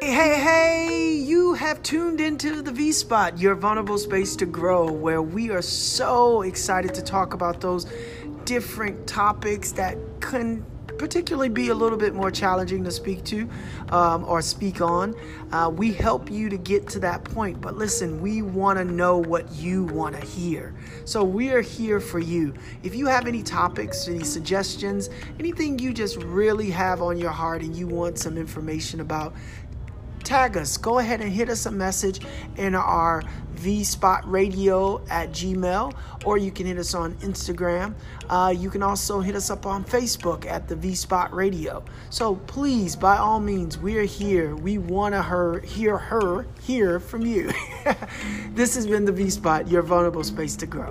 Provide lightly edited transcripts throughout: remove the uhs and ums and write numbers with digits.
Hey, you have tuned into the V Spot, your vulnerable space to grow, where we are so excited to talk about those different topics that can particularly be a little bit more challenging to speak to or speak on. We help you to get to that point, but listen, we want to know what you want to hear. So we are here for you. If you have any topics, any suggestions, anything you just really have on your heart and you want some information about, tag us. Go ahead and hit us a message in our vspotradio@gmail, or you can hit us on Instagram. You can also hit us up on Facebook at the V Spot Radio. So please, by all means, we are here. We want to hear from you. This has been the V Spot, your vulnerable space to grow.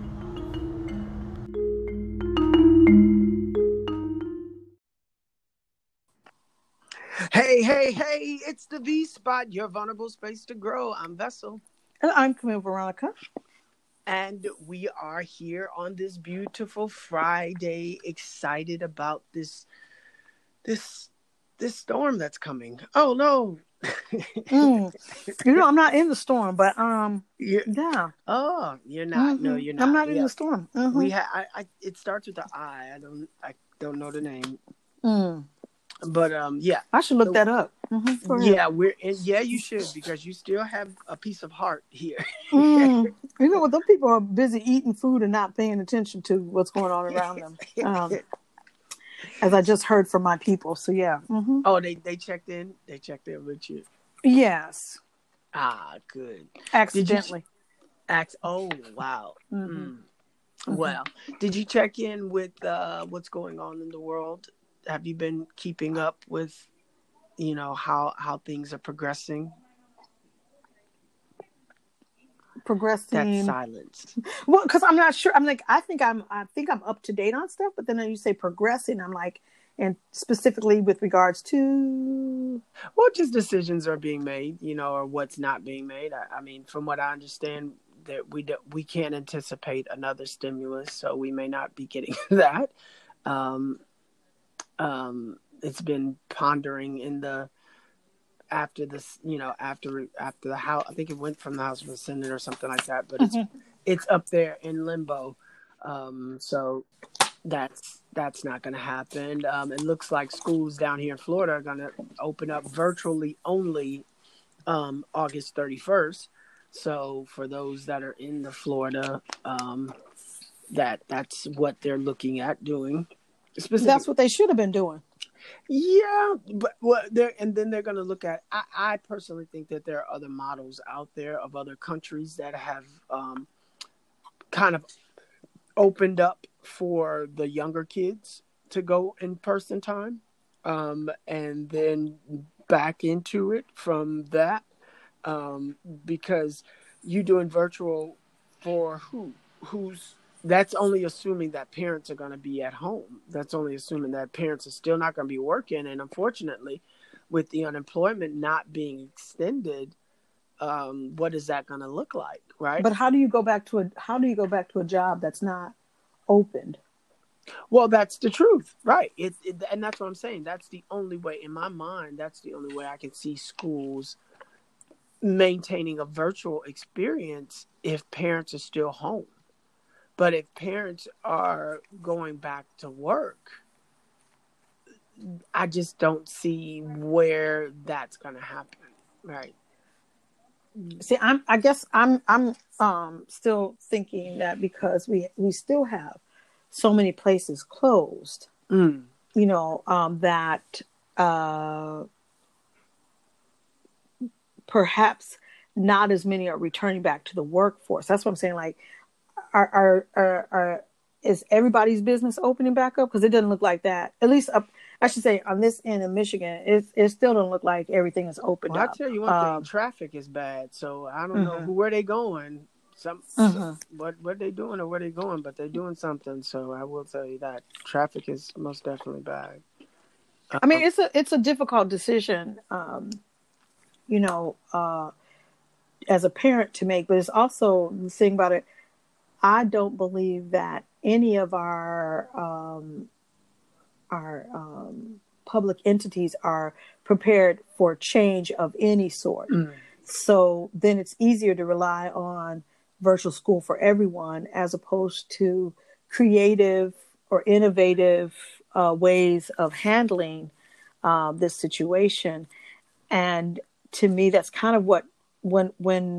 Hey, it's the V Spot, your vulnerable space to grow. I'm Vessel. And I'm Camille Veronica. And we are here on this beautiful Friday, excited about this storm that's coming. Oh, no. I'm not in the storm, but yeah. Oh, you're not. Mm-hmm. No, you're not. I'm not in the storm. Mm-hmm. It starts with the I. I don't know the name. Mm. But yeah, I should look that up. Mm-hmm. Yeah, you should, because you still have a piece of heart here. You know what? Those people are busy eating food and not paying attention to what's going on around them. As I just heard from my people. So yeah. Mm-hmm. Oh, they checked in. They checked in with you. Yes. Ah, good. Accidentally. Oh, wow. Mm-hmm. Mm-hmm. Well, did you check in with what's going on in the world? Have you been keeping up with, how things are progressing? Progressing. That silence. Well, because I'm not sure. I think I'm up to date on stuff, but then when you say progressing, I'm like, and specifically with regards to, well, just decisions are being made, or what's not being made. I mean, from what I understand, that we can't anticipate another stimulus, so we may not be getting that. It's been pondering after the House. I think it went from the House to the Senate or something like that, but it's up there in limbo. So that's not going to happen. It looks like schools down here in Florida are going to open up virtually only August 31st. So for those that are in the Florida, that's what they're looking at doing. That's what they should have been doing. Yeah, but then they're going to look at. I personally think that there are other models out there of other countries that have kind of opened up for the younger kids to go in person time, and then back into it from that, because you doing virtual for who's. That's only assuming that parents are going to be at home. That's only assuming that parents are still not going to be working. And unfortunately, with the unemployment not being extended, what is that going to look like, right? But how do you go back to a job that's not opened? Well, that's the truth, right? And that's what I'm saying. That's the only way, in my mind, that's the only way I can see schools maintaining a virtual experience if parents are still home. But if parents are going back to work, I just don't see where that's going to happen, right? See, I guess I'm still thinking that because we still have so many places closed, that perhaps not as many are returning back to the workforce. That's what I'm saying. Like, is everybody's business opening back up? Because it doesn't look like that. At least I should say on this end of Michigan, it still doesn't look like everything is opened up. I tell you one thing, traffic is bad. So I don't know where they going. What they doing or where they going, but they're doing something. So I will tell you that traffic is most definitely bad. I mean, it's a difficult decision, as a parent to make, but it's also the thing about it. I don't believe that any of our public entities are prepared for change of any sort. So then it's easier to rely on virtual school for everyone as opposed to creative or innovative ways of handling this situation. And to me, that's kind of what when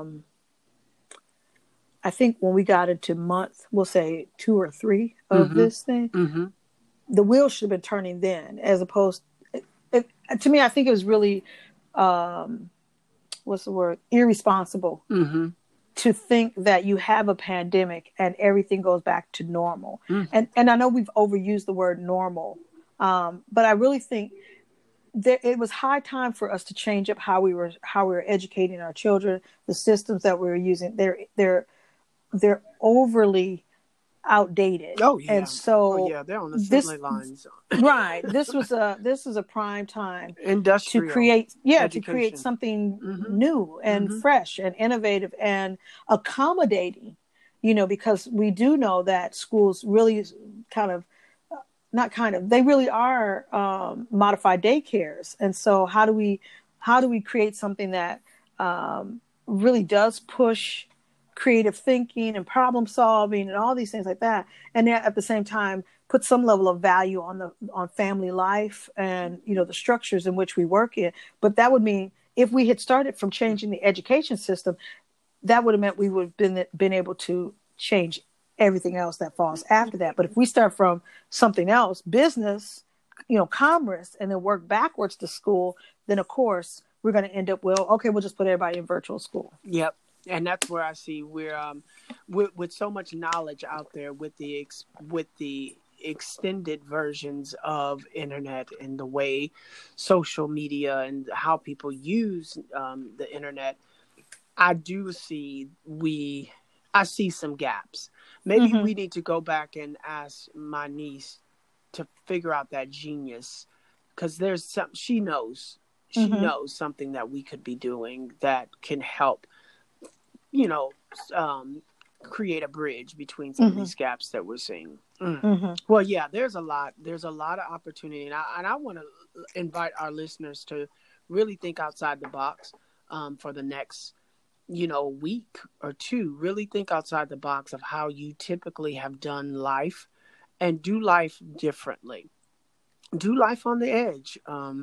I think when we got into month, we'll say 2 or 3 of this thing, the wheel should have been turning then, as opposed. To me, I think it was really, what's the word? Irresponsible to think that you have a pandemic and everything goes back to normal. And I know we've overused the word normal, but I really think it was high time for us to change up how we were educating our children. The systems that we were using, they're overly outdated. Oh yeah. And so they're on the assembly lines. Right. This is a prime time Industrial to create education. something new and fresh and innovative and accommodating, because we do know that schools really they really are modified daycares. And so how do we create something that really does push creative thinking and problem solving and all these things like that, and yet at the same time put some level of value on family life and the structures in which we work in. But that would mean if we had started from changing the education system, that would have meant we would have been able to change everything else that falls after that. But if we start from something else, business, commerce, and then work backwards to school, then of course we're going to end up, we'll just put everybody in virtual school. Yep. And that's where I see we're with so much knowledge out there with the extended versions of internet and the way social media and how people use the internet. I see some gaps. Maybe we need to go back and ask my niece to figure out that genius, because there's she knows something that we could be doing that can help create a bridge between some of these gaps that we're seeing. Well, yeah, there's a lot of opportunity, and I want to invite our listeners to really think outside the box for the next week or two. Really think outside the box of how you typically have done life, and do life differently. Do life on the edge.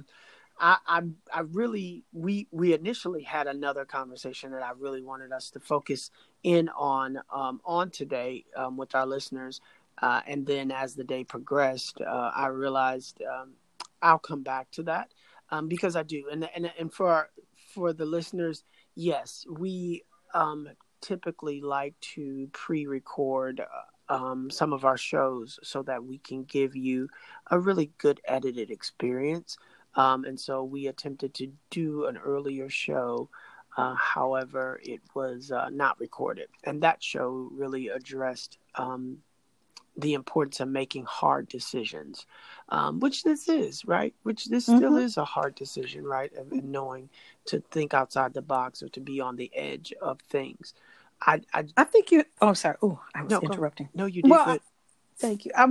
I really, we initially had another conversation that I really wanted us to focus in on today with our listeners. And then as the day progressed, I realized I'll come back to that because I do. And for the listeners, yes, we typically like to pre-record some of our shows so that we can give you a really good edited experience. And so we attempted to do an earlier show. However, it was not recorded. And that show really addressed the importance of making hard decisions, which this is, right? Which this still is a hard decision, right? And knowing to think outside the box or to be on the edge of things. I think you... Oh, I'm sorry. Oh, I was interrupting. No, you did good. Thank you.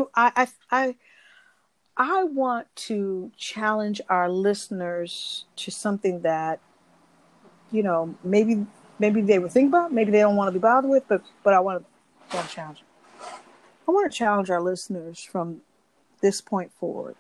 I want to challenge our listeners to something that, maybe they would think about, maybe they don't want to be bothered with, but I want to challenge them. I want to challenge our listeners from this point forward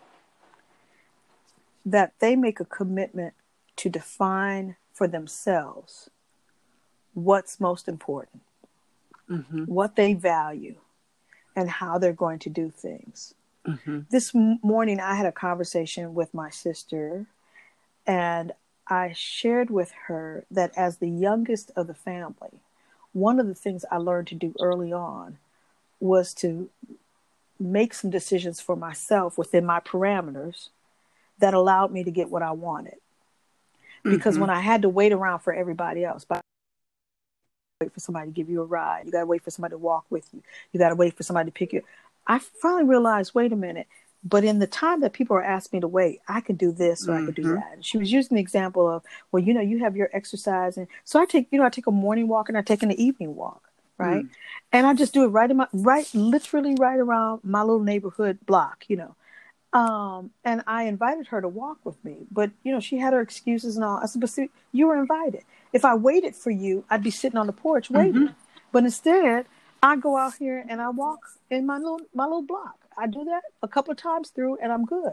that they make a commitment to define for themselves what's most important, what they value, and how they're going to do things. This morning, I had a conversation with my sister, and I shared with her that as the youngest of the family, one of the things I learned to do early on was to make some decisions for myself within my parameters that allowed me to get what I wanted. Because when I had to wait around for everybody else, wait for somebody to give you a ride, you got to wait for somebody to walk with you, you got to wait for somebody to pick you. I finally realized, wait a minute, but in the time that people are asking me to wait, I can do this or I can do that. And she was using the example of, well, you have your exercise. And so I take a morning walk and I take an evening walk, right? And I just do it literally right around my little neighborhood block, And I invited her to walk with me, but she had her excuses and all. I said, but see, you were invited. If I waited for you, I'd be sitting on the porch waiting. But instead, I go out here and I walk in my little block. I do that a couple of times through, and I'm good.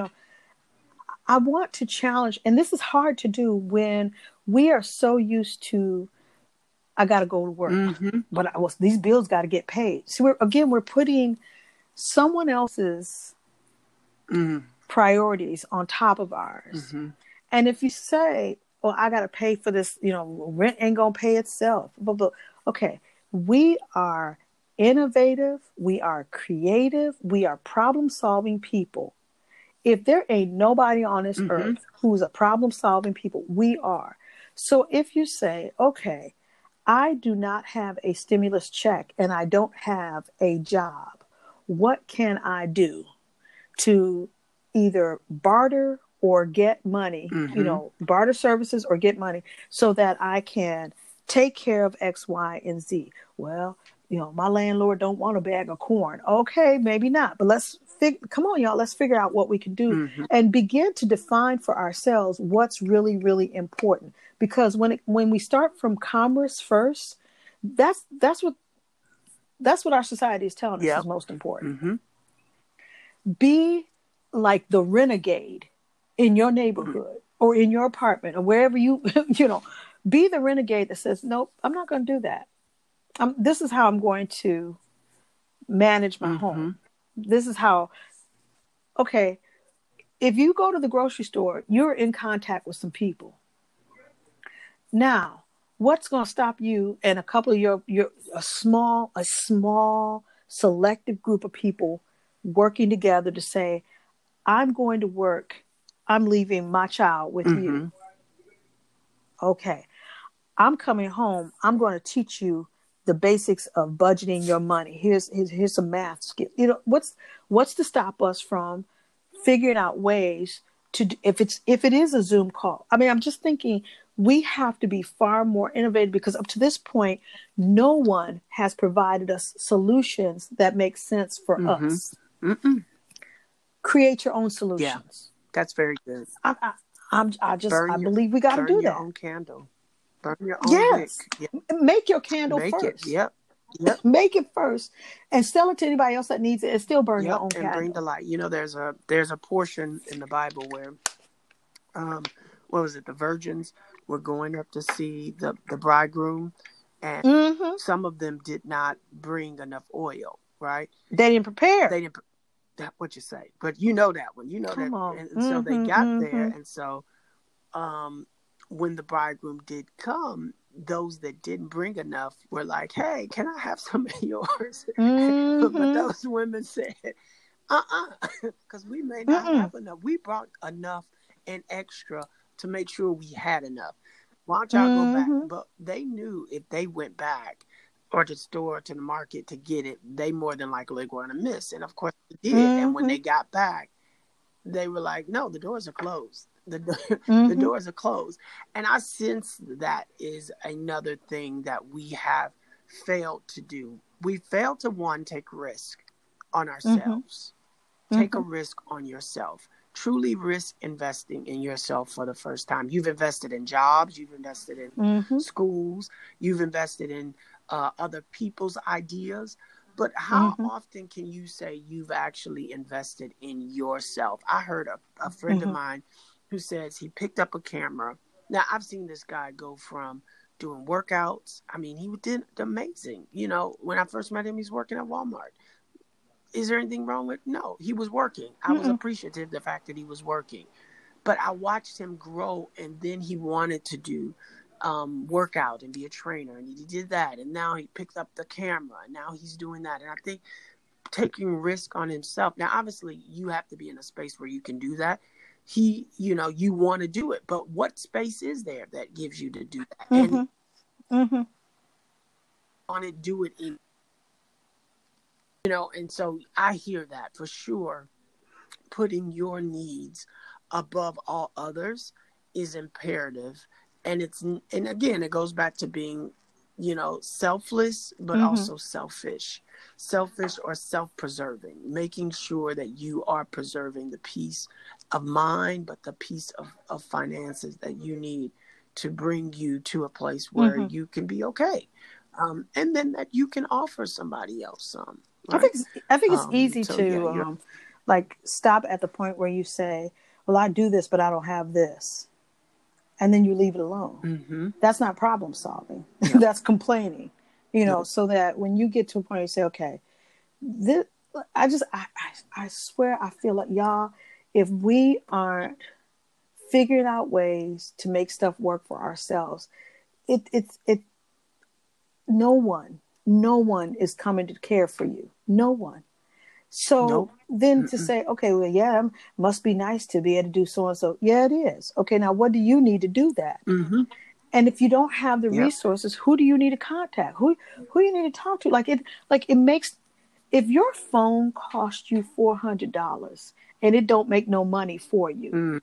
I want to challenge, and this is hard to do when we are so used to, I got to go to work, but these bills got to get paid. So we're putting someone else's priorities on top of ours. And if you say, well, I got to pay for this, rent ain't going to pay itself. But okay, we are innovative. We are creative. We are problem solving people. If there ain't nobody on this earth who's a problem solving people, we are. So if you say, okay, I do not have a stimulus check and I don't have a job, what can I do to either barter or get money, barter services or get money so that I can take care of X, Y, and Z? Well, my landlord don't want a bag of corn. Okay, maybe not, but come on, y'all, let's figure out what we can do and begin to define for ourselves what's really, really important. Because when we start from commerce first, that's what our society is telling us is most important. Be like the renegade in your neighborhood or in your apartment or wherever you be the renegade that says, nope, I'm not going to do that. This is how I'm going to manage my home. This is how, okay, if you go to the grocery store, you're in contact with some people. Now, what's going to stop you and a couple of a small selective group of people working together to say, I'm going to work. I'm leaving my child with you. Okay. I'm coming home. I'm going to teach you the basics of budgeting your money. Here's some math skills. What's to stop us from figuring out ways to, if it is a Zoom call? I mean, I'm just thinking we have to be far more innovative because up to this point, no one has provided us solutions that make sense for us. Create your own solutions. Yeah, that's very good. I believe we got to do that. Burn your own candle. Burn your own wick. Yep. Make your candle Make first. It. Yep. Make it first and sell it to anybody else that needs it and still burn your own candle. And bring the light. There's a portion in the Bible where, what was it? The virgins were going up to see the bridegroom, and some of them did not bring enough oil, right? They didn't prepare. That's what you say. But you know that one. You know Come that. on. And so they got there, and so when the bridegroom did come, those that didn't bring enough were like, hey, can I have some of yours? But those women said, because we may not have enough. We brought enough and extra to make sure we had enough. Why don't y'all go back? But they knew if they went back or to the store, to the market to get it, they more than likely were going to miss. And of course they did. And when they got back, they were like, no, the doors are closed. The doors are closed. And I sense that is another thing that we have failed to do. We failed to, one, take risk on ourselves. Take a risk on yourself. Truly risk investing in yourself for the first time. You've invested in jobs. You've invested in schools. You've invested in other people's ideas. But how often can you say you've actually invested in yourself? I heard a friend of mine who says he picked up a camera. Now, I've seen this guy go from doing workouts. I mean, he did amazing. When I first met him, he's working at Walmart. Is there anything wrong with? No, he was working. I was appreciative of the fact that he was working. But I watched him grow, and then he wanted to do workout and be a trainer, and he did that. And now he picked up the camera, and now he's doing that. And I think taking risk on himself. Now, obviously, you have to be in a space where you can do that. You want to do it, but what space is there that gives you to do that? And want to do it in, and so I hear that for sure. Putting your needs above all others is imperative. And again, it goes back to being selfless, but Mm-hmm. also selfish or self-preserving, making sure that you are preserving the peace of mind, but the peace of finances that you need to bring you to a place where Mm-hmm. you can be okay. And then that you can offer somebody else some, I right? think it's easy So yeah, to you're like stop at the point where you say, "Well, I do this, but I don't have this," and then you leave it alone. mm-hmm. That's not problem solving. Yep. That's complaining. Nope. So that when you get to a point, you say, "Okay, this." I swear, I feel like y'all, if we aren't figuring out ways to make stuff work for ourselves, it no one is coming to care for you. No one. So Nope. then to Mm-mm. say, okay, well, yeah, it must be nice to be able to do so and so. Yeah, it is. Okay, now what do you need to do that? Mm-hmm. And if you don't have the Yep. resources, who do you need to contact? Who you need to talk to? It makes, if your phone cost you $400 and it don't make no money for you, Mm.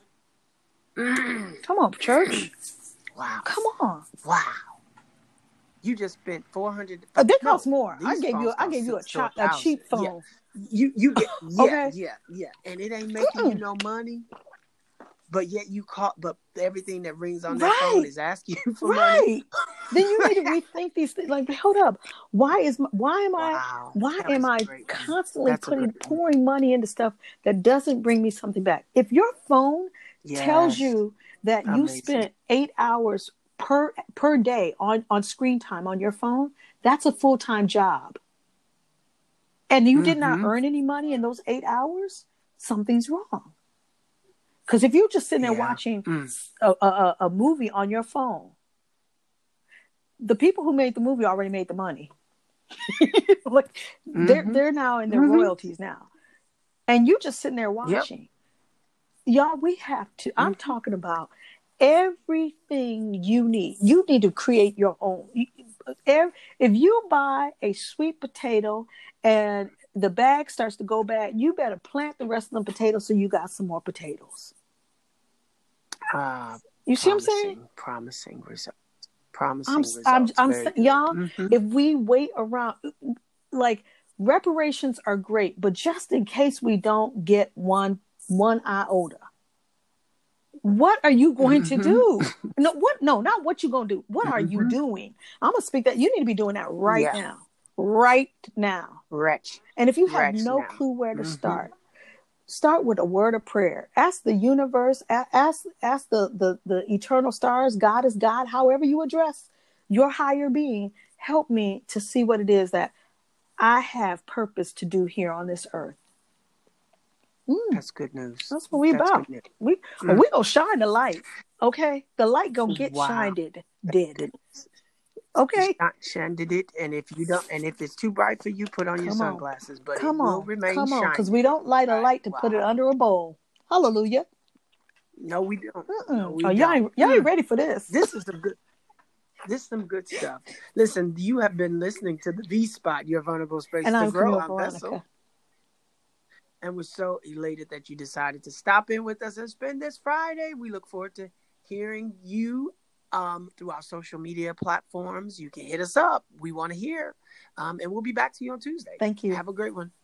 come on, church, Wow. come on. Wow. You just spent 400. They No, cost more. these phones I cost gave you six to a a thousand. cheap Yeah, phone. you get Okay, yeah, and it ain't making you no money. But yet you call, but everything that rings on that phone right. is asking you for money. Right. Then you need to rethink these things. Like, hold up. Wow, Why that am was a I great one. constantly That's a great one. pouring money into stuff that doesn't bring me something back? If your phone tells Yes, you that you amazing. spent 8 hours per day on screen time on your phone, that's a full-time job. And you did not Mm-hmm. earn any money in those 8 hours, something's wrong. Because if you're just sitting there Yeah. watching Mm. a movie on your phone, the people who made the movie already made the money. Like Mm-hmm. they're now in their Mm-hmm. royalties now, and you just sitting there Yep. watching. Y'all, we have to. I'm Mm-hmm. talking about everything you need. You need to create your own. If you buy a sweet potato and the bag starts to go bad, you better plant the rest of the potatoes so you got some more potatoes. You see what I'm saying? Promising results. Promising results. I'm Very saying, good. y'all, Mm-hmm. if we wait around, like reparations are great, but just in case we don't get one iota, what are you going to Mm-hmm. do? No, what? No, not what you gonna do. What are you Mm-hmm. doing? I'm gonna speak that. You need to be doing that Yeah. right now. Wretch. And if you have Wretch no now. clue where to Mm-hmm. start with a word of prayer. Ask the universe. Ask the eternal stars. God is God. However you address your higher being, help me to see what it is that I have purpose to do here on this earth. That's good news. That's what we That's about. good news. We gonna shine the light. Okay, the light gonna get Wow. shined did. Goodness. Okay, Shined it, and if you don't, and if it's too bright for you, put on your come on, sunglasses. But it will remain because shining. we don't light a Right? light to put it Wow. under a bowl. Hallelujah. No, we don't. No, Oh, we don't. y'all ain't ready for this. This is some good. This is some good stuff. Listen, you have been listening to the V Spot, your vulnerable space And to I'm grow. Camille I'm Vessel, Veronica. and we're so elated that you decided to stop in with us and spend this Friday. We look forward to hearing you through our social media platforms. You can hit us up. We want to hear, and we'll be back to you on Tuesday. Thank you. Have a great one.